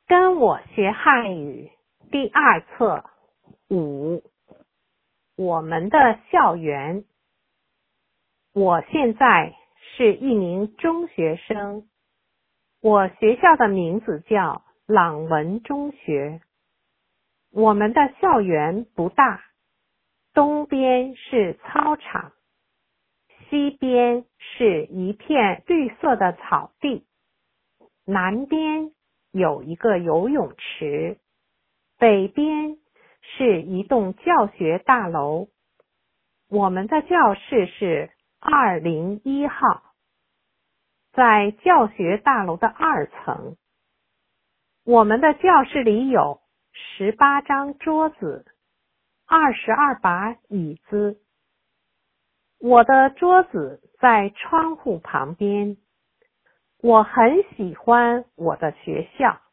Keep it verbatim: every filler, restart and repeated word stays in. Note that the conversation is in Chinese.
跟我学汉语第二册五，我们的校园。我现在是一名中学生，我学校的名字叫朗文中学。我们的校园不大，东边是操场，西边是一片绿色的草地，南边有一个游泳池，北边是一栋教学大楼。我们的教室是二零一号，在教学大楼的二层。我们的教室里有十八张桌子，二十二把椅子。我的桌子在窗户旁边。我很喜欢我的学校。